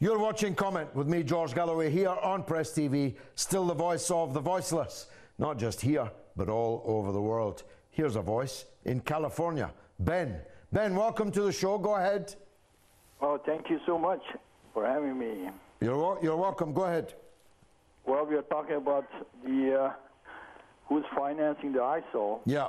You're watching Comment with me, George Galloway, here on Press TV, still the voice of the voiceless, not just here, but all over the world. Here's a voice in California, Ben. Ben, welcome to the show. Go ahead. Oh, thank you so much for having me. You're welcome. Go ahead. Well, we are talking about the who's financing the ISIL. Yeah.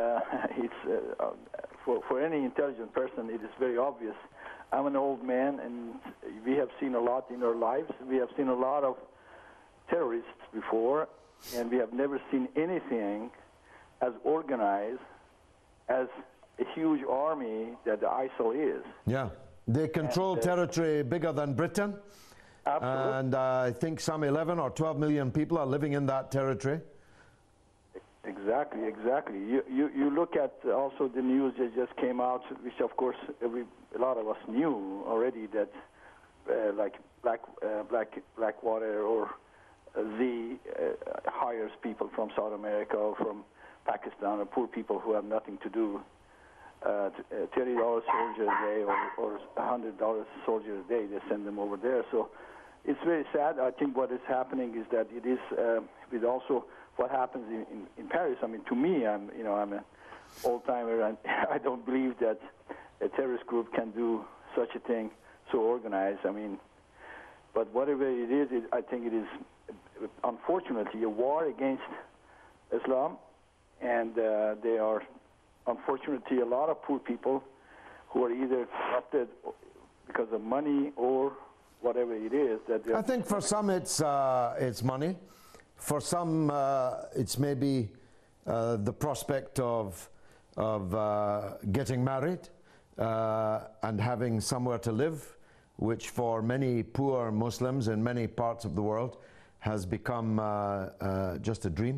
For any intelligent person, it is very obvious. I'm an old man, and we have seen a lot in our lives. We have seen a lot of terrorists before, and we have never seen anything as organized as a huge army that the ISIL is. Yeah. They control territory bigger than Britain. Absolutely. And I think some 11 or 12 million people are living in that territory. Exactly, exactly. You look at also the news that just came out, which of course a lot of us knew already, that like Blackwater or Z hires people from South America or from Pakistan, or poor people who have nothing to do, $30 soldier a day or $100 soldier a day. They send them over there. So it's very sad. I think what is happening is that it is with also what happens in Paris. I mean, to me, I'm an old timer, and I don't believe that a terrorist group can do such a thing so organized. I mean, but whatever it is, I think it is unfortunately a war against Islam, and they are unfortunately a lot of poor people who are either corrupted because of money or whatever it is that I think for some it's money. For some, it's maybe the prospect of getting married and having somewhere to live, which for many poor Muslims in many parts of the world has become just a dream.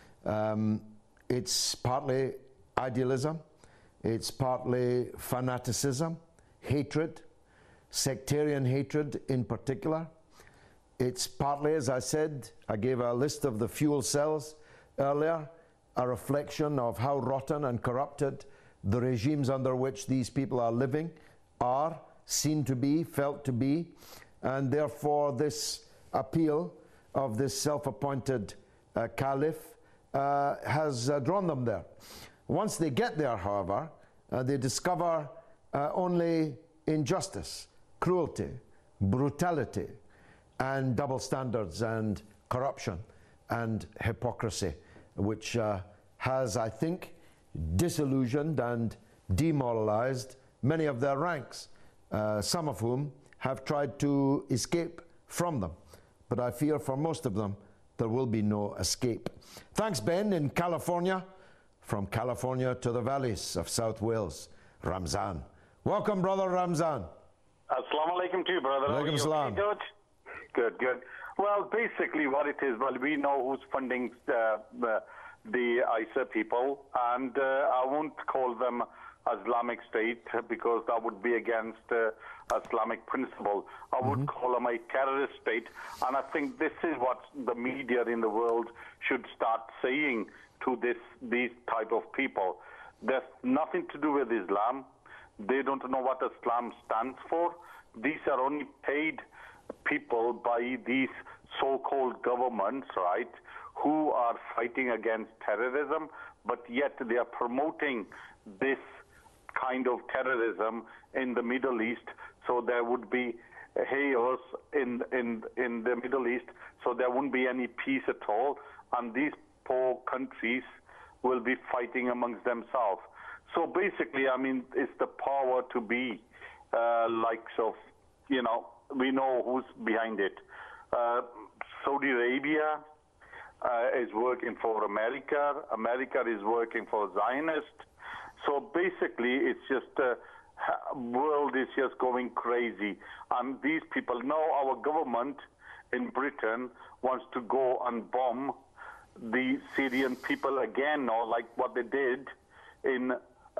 It's partly idealism, it's partly fanaticism, hatred, sectarian hatred in particular. It's partly, as I said, I gave a list of the fuel cells earlier, a reflection of how rotten and corrupted the regimes under which these people are living are, seen to be, felt to be, and therefore this appeal of this self-appointed caliph has drawn them there. Once they get there, however, they discover only injustice, cruelty, brutality, and double standards and corruption and hypocrisy, which has, I think, disillusioned and demoralized many of their ranks, some of whom have tried to escape from them. But I fear for most of them, there will be no escape. Thanks, Ben, in California. From California to the valleys of South Wales, Ramzan. Welcome, brother Ramzan. Assalamu alaikum to you, brother. Alaikum salam. Okay, good, good. Well, basically what it is, well, we know who's funding the ISIL people, and I won't call them Islamic State because that would be against Islamic principle. I would call them a terrorist state, and I think this is what the media in the world should start saying to these type of people. There's nothing to do with Islam. They don't know what Islam stands for. These are only paid people by these so-called governments, right, who are fighting against terrorism, but yet they are promoting this kind of terrorism in the Middle East. So there would be chaos in the Middle East, so there wouldn't be any peace at all, and these poor countries will be fighting amongst themselves. So basically, I mean, it's the power to be likes of, we know who's behind it. Saudi Arabia is working for America. America is working for Zionists. So basically, it's just world is just going crazy. And these people know our government in Britain wants to go and bomb the Syrian people again, or like what they did in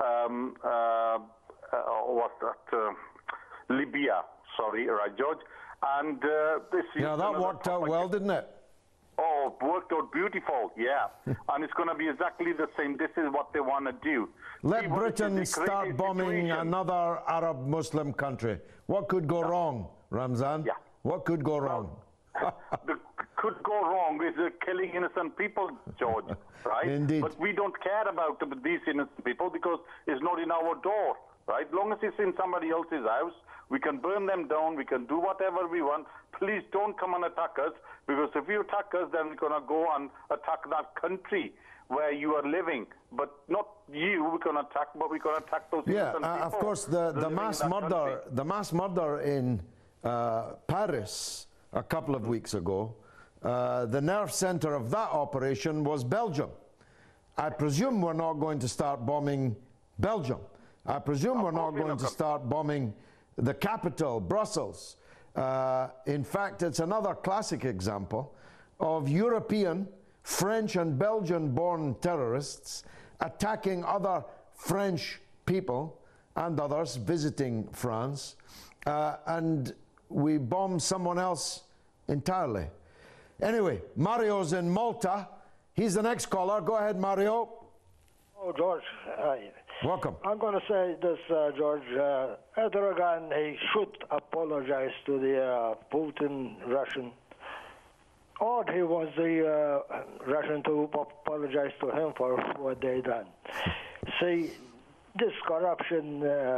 Libya. Sorry, right, George. And this is that worked out well, didn't it? Oh, worked out beautiful, yeah. And it's going to be exactly the same. This is what they want to do. Let Britain start bombing another Arab Muslim country. What could go wrong, Ramzan? Yeah. What could go wrong? The could go wrong is killing innocent people, George, right? Indeed. But we don't care about these innocent people because it's not in our door, right? Long as it's in somebody else's house, we can burn them down, we can do whatever we want. Please don't come and attack us, because if you attack us, then we're going to go and attack that country where you are living. But not you, we're going to attack, but we're going to attack those innocent people. Of course, the mass murder in Paris a couple of weeks ago, the nerve center of that operation was Belgium. I presume we're not going to start bombing Belgium. I presume we're not going to start bombing the capital, Brussels. In fact, it's another classic example of European, French and Belgian-born terrorists attacking other French people and others visiting France, and we bomb someone else entirely. Anyway, Mario's in Malta. He's the next caller. Go ahead, Mario. Oh, George. Welcome. I'm going to say this, George. Erdogan, he should apologize to the Putin, Russian. Or he wants the Russian to apologize to him for what they done. See, this corruption,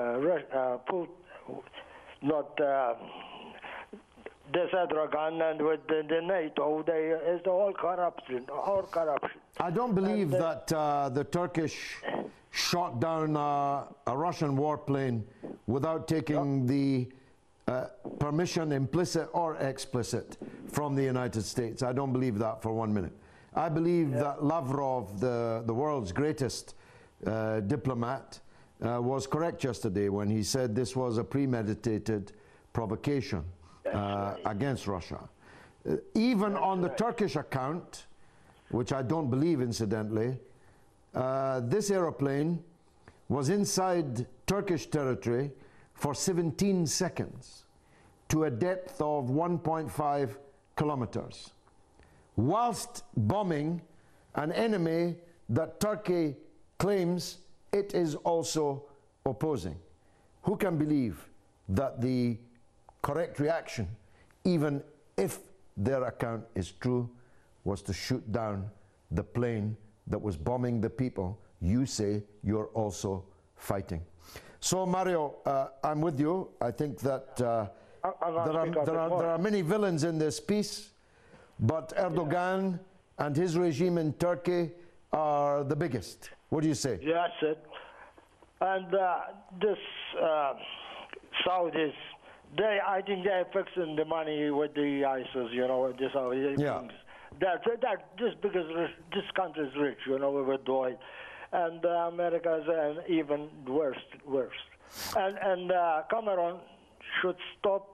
this Erdogan and with the NATO, it's all corruption, I don't believe that the Turkish shot down a Russian warplane without taking the permission, implicit or explicit, from the United States. I don't believe that for 1 minute. I believe that Lavrov, the world's greatest diplomat, was correct yesterday when he said this was a premeditated provocation against Russia. Even on the Turkish account, which I don't believe, incidentally, this aeroplane was inside Turkish territory for 17 seconds to a depth of 1.5 kilometers, whilst bombing an enemy that Turkey claims it is also opposing. Who can believe that the correct reaction, even if their account is true, was to shoot down the plane that was bombing the people you say you're also fighting? So, Mario, I'm with you. I think that there are many villains in this piece, but Erdogan and his regime in Turkey are the biggest. What do you say? Yeah, that's it. And this Saudis, I think they're fixing the money with the ISIS, you know, the Saudi things. That just because this country is rich, you know, with oil, and America is even worse. And Cameron should stop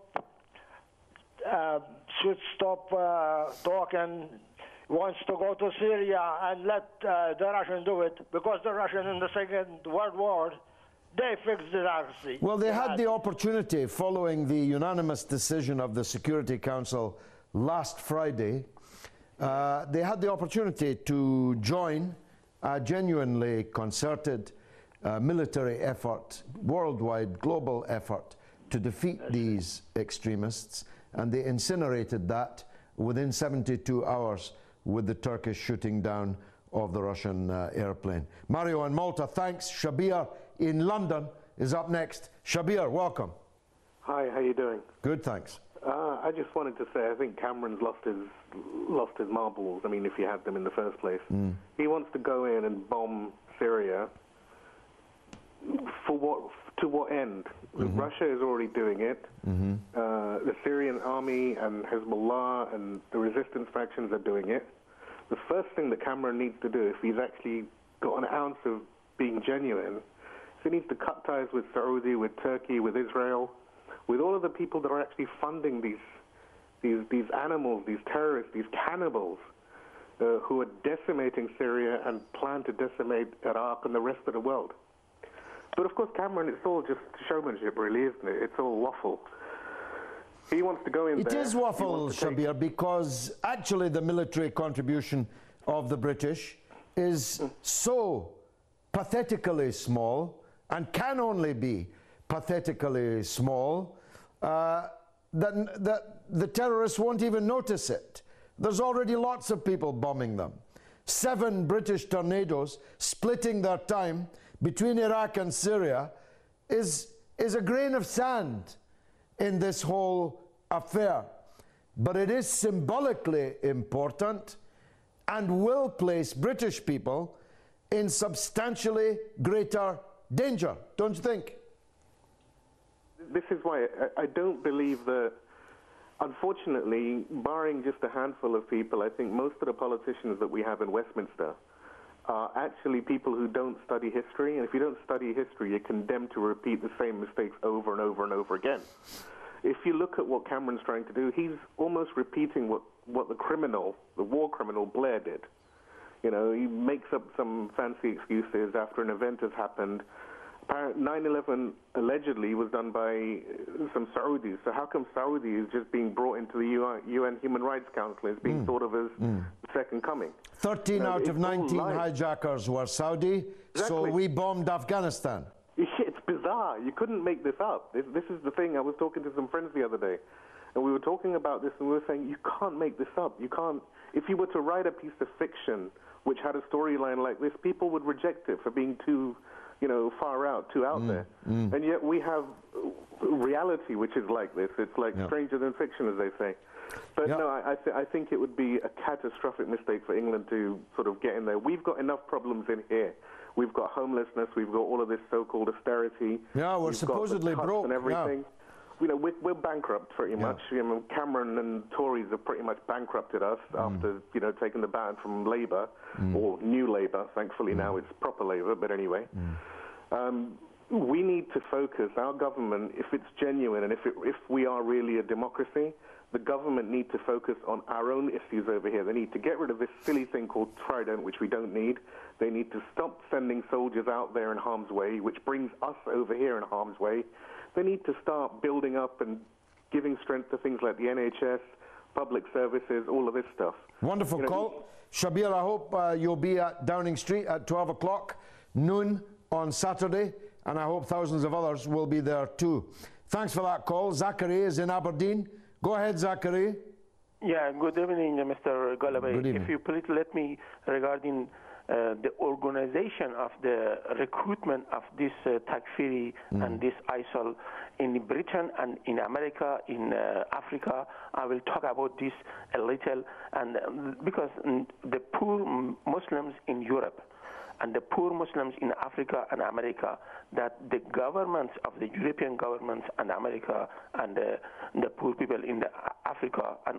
talking. Wants to go to Syria and let the Russians do it, because the Russians in the Second World War, they fixed the Nazi. Well, they had the opportunity following the unanimous decision of the Security Council last Friday. They had the opportunity to join a genuinely concerted military effort, worldwide, global effort, to defeat these extremists, and they incinerated that within 72 hours with the Turkish shooting down of the Russian airplane. Mario in Malta, thanks. Shabir in London is up next. Shabir, welcome. Hi, how you doing? Good, thanks. I just wanted to say I think Cameron's lost his marbles. I mean, if he had them in the first place. He wants to go in and bomb Syria. To what end? Russia is already doing it. The Syrian army and Hezbollah and the resistance factions are doing it. The first thing that Cameron needs to do, if he's actually got an ounce of being genuine, is he needs to cut ties with Saudi, with Turkey, with Israel, with all of the people that are actually funding these animals, these terrorists, these cannibals, who are decimating Syria and plan to decimate Iraq and the rest of the world. But of course, Cameron, it's all just showmanship, really, isn't it? It's all waffle. He wants to go in there. It is waffle, Shabir, because actually the military contribution of the British is so pathetically small, and can only be pathetically small, that the terrorists won't even notice it. There's already lots of people bombing them. 7 British tornadoes splitting their time between Iraq and Syria is a grain of sand in this whole affair. But it is symbolically important and will place British people in substantially greater danger, don't you think? This is why I don't believe that, unfortunately, barring just a handful of people, I think most of the politicians that we have in Westminster are actually people who don't study history. And if you don't study history, you're condemned to repeat the same mistakes over and over and over again. If you look at what Cameron's trying to do, he's almost repeating what the war criminal Blair did. You know, he makes up some fancy excuses after an event has happened. 9/11 allegedly was done by some Saudis. So how come Saudi is just being brought into the UN Human Rights Council and is being thought of as the second coming? 13 out of 19 hijackers were Saudi, so we bombed Afghanistan. It's bizarre. You couldn't make this up. This is the thing. I was talking to some friends the other day, and we were talking about this, and we were saying, you can't make this up. You can't. If you were to write a piece of fiction which had a storyline like this, people would reject it for being too, far out, too out there. And yet we have reality which is like this. It's like stranger than fiction, as they say. But no, I think it would be a catastrophic mistake for England to sort of get in there. We've got enough problems in here. We've got homelessness. We've got all of this so-called austerity. Yeah, we're supposedly broke and everything. Yeah. We're bankrupt pretty much. Cameron and Tories have pretty much bankrupted us after taking the baton from Labour or New Labour. Thankfully now it's proper Labour. But anyway, we need to focus. Our government, if it's genuine and if we are really a democracy, the government need to focus on our own issues over here. They need to get rid of this silly thing called Trident, which we don't need. They need to stop sending soldiers out there in harm's way, which brings us over here in harm's way. They need to start building up and giving strength to things like the NHS, public services, all of this stuff. Wonderful call. Shabir, I hope you'll be at Downing Street at 12 o'clock, noon on Saturday, and I hope thousands of others will be there too. Thanks for that call. Zachary is in Aberdeen. Go ahead, Zachary. Yeah, good evening, Mr. Galloway. Good evening. If you please let me, regarding the organization of the recruitment of this Takfiri and this ISIL in Britain and in America, in Africa, I will talk about this a little. And because the poor Muslims in Europe and the poor Muslims in Africa and America, that the governments of the European governments and America and the poor people in Africa and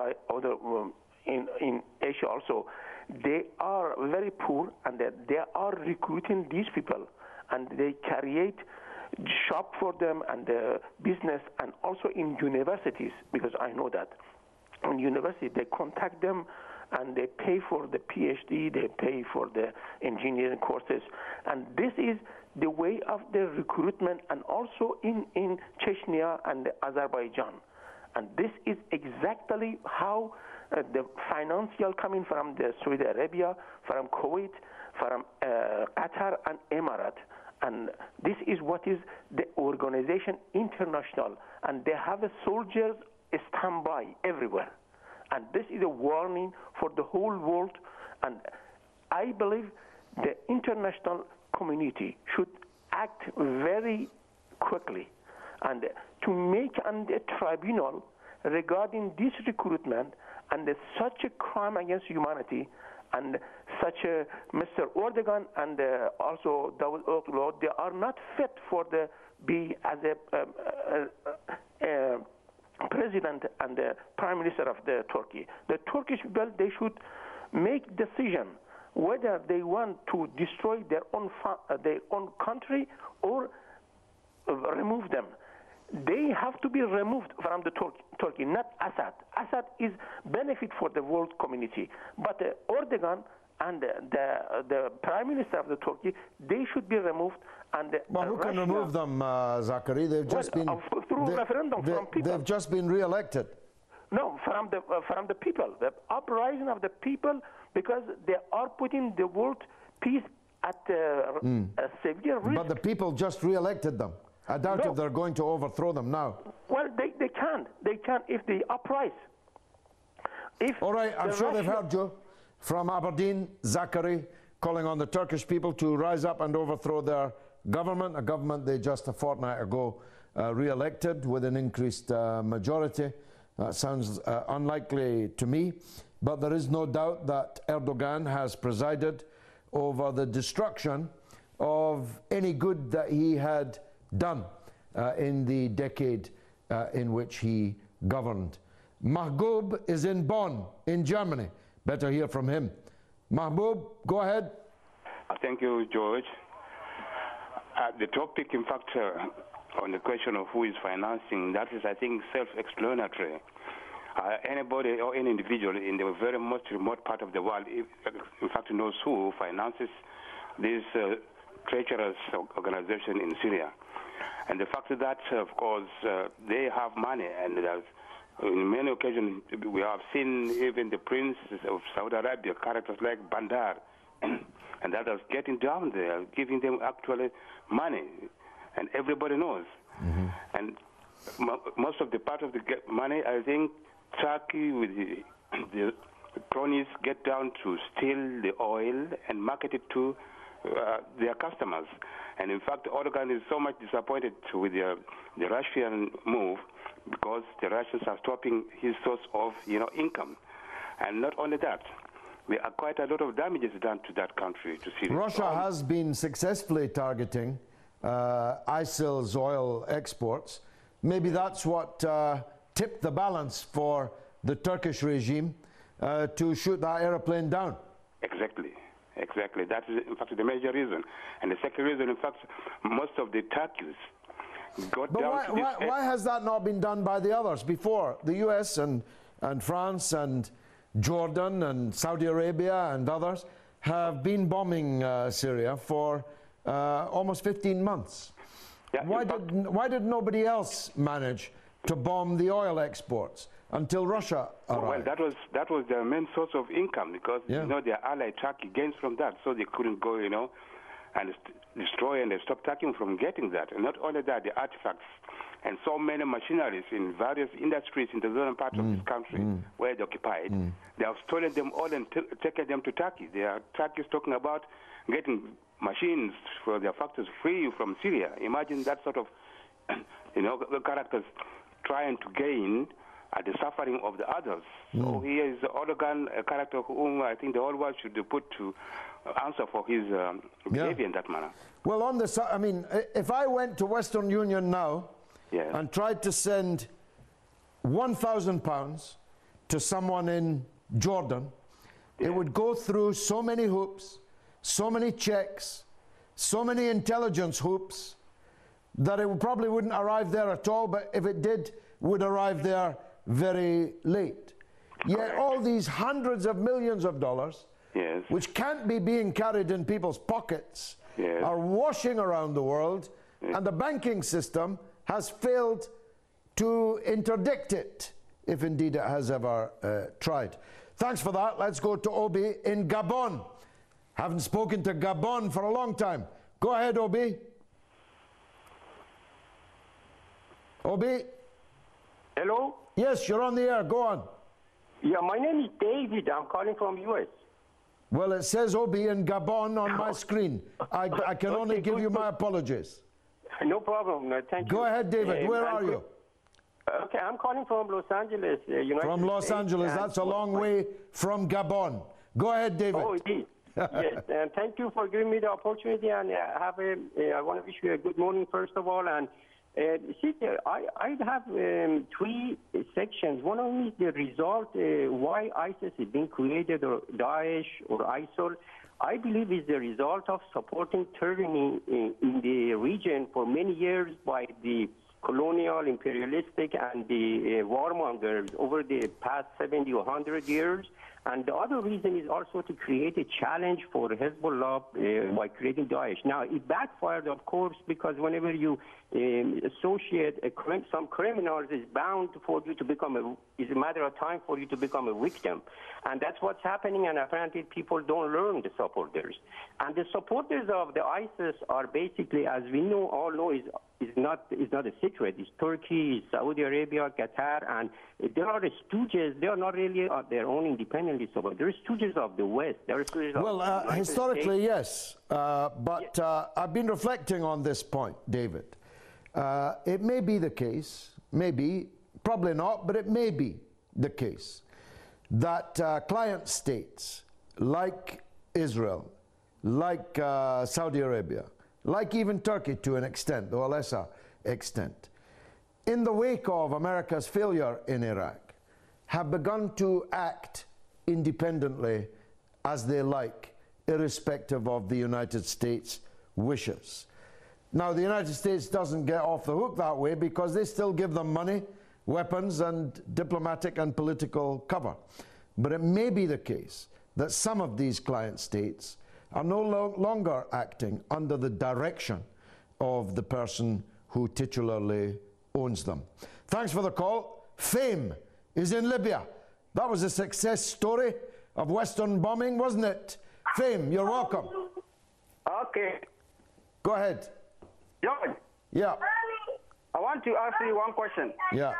in Asia also, they are very poor, and they are recruiting these people, and they create shop for them and business, and also in universities, because I know that in university they contact them and they pay for the PhD, they pay for the engineering courses. And this is the way of the recruitment, and also in Chechnya and Azerbaijan. And this is exactly how the financial coming from the Saudi Arabia, from Kuwait, from Qatar and Emirates. And this is what is the organization international. And they have soldiers standby everywhere. And this is a warning for the whole world. And I believe the international community should act very quickly and to make a tribunal regarding this recruitment and such a crime against humanity, and such a Mr. Erdogan and also David Oglu, they are not fit for be as a president and the prime minister of the Turkey. The Turkish people, they should make decision whether they want to destroy their own country or remove them. They have to be removed from the Turkey, not Assad. Assad is benefit for the world community, but Erdogan and the prime minister of the Turkey, they should be removed. And well, who can remove them, Zachary? They've just been through referendum from people. They've just been re-elected. No, from the people, the uprising of the people, because they are putting the world peace at a severe risk. But the people just re-elected them. I doubt if they're going to overthrow them now. Well, they can. can. They can if they uprise. All right, I'm sure they've heard you. From Aberdeen, Zachary, calling on the Turkish people to rise up and overthrow their government, a government they just a fortnight ago re-elected with an increased majority. That sounds unlikely to me, but there is no doubt that Erdogan has presided over the destruction of any good that he had done in the decade in which he governed. Mahbub is in Bonn, in Germany. Better hear from him. Mahbub, go ahead. Thank you, George. The topic, in fact, on the question of who is financing, that is, I think, self-explanatory. Anybody or any individual in the very most remote part of the world, in fact, knows who finances this treacherous organization in Syria. And the fact that, of course, they have money, and in many occasions we have seen even the prince of Saudi Arabia, characters like Bandar, and others getting down there, giving them actually money, and everybody knows. Mm-hmm. And most of the part of the money, I think, Turkey with the cronies get down to steal the oil and market it to their customers. And in fact, Erdogan is so much disappointed with the Russian move because the Russians are stopping his source of income. And not only that, there are quite a lot of damages done to that country, to Syria. Russia has been successfully targeting ISIL's oil exports. Maybe that's what tipped the balance for the Turkish regime to shoot that aeroplane down. Exactly. That is, in fact, the major reason. And the second reason, in fact, most of the Turks got down to this. Why has that not been done by the others before? The US and France and Jordan and Saudi Arabia and others have been bombing Syria for almost 15 months. Yeah, why did nobody else manage to bomb the oil exports until Russia arrived? Well, that was their main source of income because their ally Turkey gains from that, so they couldn't go and destroy and stop Turkey from getting that. And not only that, the artifacts and so many machineries in various industries in the southern part of this country where they occupied, they have stolen them all and taken them to Turkey. Turkey is talking about getting machines for their factories free from Syria. Imagine that sort of characters trying to gain at the suffering of the others. So he is Erdogan, a character whom I think the whole world should put to answer for his behavior in that manner. Well, on this, I mean, if I went to Western Union now and tried to send £1,000 to someone in Jordan, it would go through so many hoops, so many checks, so many intelligence hoops, that it probably wouldn't arrive there at all, but if it did, would arrive there very late. Yet all these hundreds of millions of dollars, which can't be being carried in people's pockets, are washing around the world, and the banking system has failed to interdict it, if indeed it has ever tried. Thanks for that. Let's go to Obi in Gabon. Haven't spoken to Gabon for a long time. Go ahead, Obi. Obi? Hello? Yes, you're on the air. Go on. Yeah, my name is David. I'm calling from U.S. Well, it says Obi in Gabon on my screen. I can only give you my apologies. No problem. Thank you. Go ahead, David. Where are you? Okay, I'm calling from Los Angeles, United States. From Los Angeles. That's a long way from Gabon. Go ahead, David. Oh, indeed. Yes, and thank you for giving me the opportunity. And I want to wish you a good morning, first of all. And I have three sections. One of them is the result, why ISIS is being created, or Daesh or ISIL. I believe is the result of supporting tyranny in the region for many years by the colonial, imperialistic, and the warmongers over the past 70 or 100 years. And the other reason is also to create a challenge for Hezbollah by creating Daesh. Now, it backfired, of course, because whenever you associate some criminals, is bound for you to become it's a matter of time for you to become a victim. And that's what's happening, and apparently people don't learn the supporters. And the supporters of the ISIS are basically, as we all know, is is not a secret. It's Turkey, it's Saudi Arabia, Qatar, and there are the stooges. They are not really their own independently, so but they're stooges of the West. They're stooges of the historically, yes. But I've been reflecting on this point, David. It may be the case, maybe, probably not, but it may be the case that client states like Israel, like Saudi Arabia, like even Turkey to an extent, though a lesser extent, in the wake of America's failure in Iraq, have begun to act independently as they like, irrespective of the United States' wishes. Now, the United States doesn't get off the hook that way because they still give them money, weapons, and diplomatic and political cover. But it may be the case that some of these client states are no longer acting under the direction of the person who titularly owns them. Thanks for the call. Fame is in Libya. That was a success story of Western bombing, wasn't it? Fame, you're welcome. Okay. Go ahead. George. Yeah. I want to ask you one question. Yeah.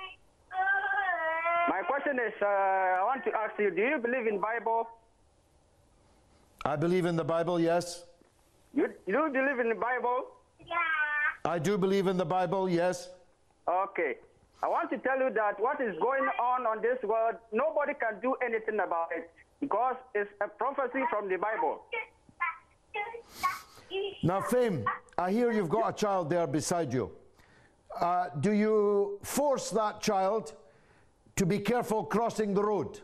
My question is, I want to ask you, do you believe in Bible? I believe in the Bible, yes. You believe in the Bible? Yeah. I do believe in the Bible, yes. Okay. I want to tell you that what is going on this world, nobody can do anything about it because it's a prophecy from the Bible. Now, Fame, I hear you've got a child there beside you. Do you force that child to be careful crossing the road?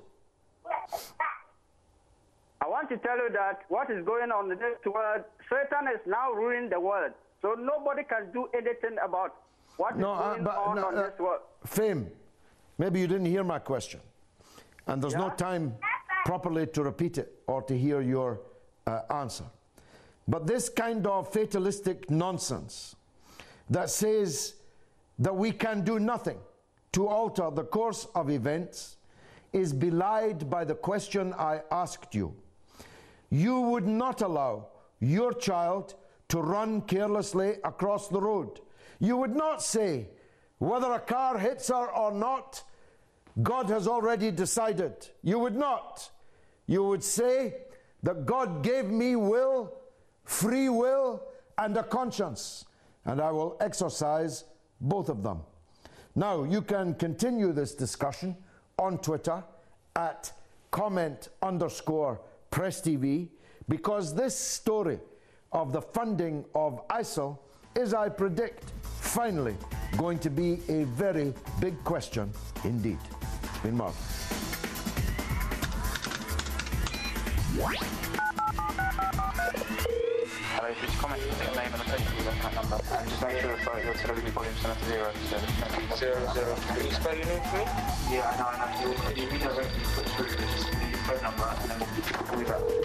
I want to tell you that what is going on in this world, Satan is now ruining the world. So nobody can do anything about what is going on this world. Fame, maybe you didn't hear my question. And there's no time properly to repeat it or to hear your answer. But this kind of fatalistic nonsense that says that we can do nothing to alter the course of events is belied by the question I asked you. You would not allow your child to run carelessly across the road. You would not say, whether a car hits her or not, God has already decided. You would not. You would say that God gave me will, free will, and a conscience, and I will exercise both of them. Now, you can continue this discussion on Twitter at comment_PressTV, because this story of the funding of ISIL is, I predict, finally going to be a very big question indeed. It's been Mark. Hello, if you just comment your name and location with that number, and just make sure that your television volume's set to 0. So 0. Can you spell your name for me? Yeah, I know. You'll be directly put through just your phone number, and then we'll call you back.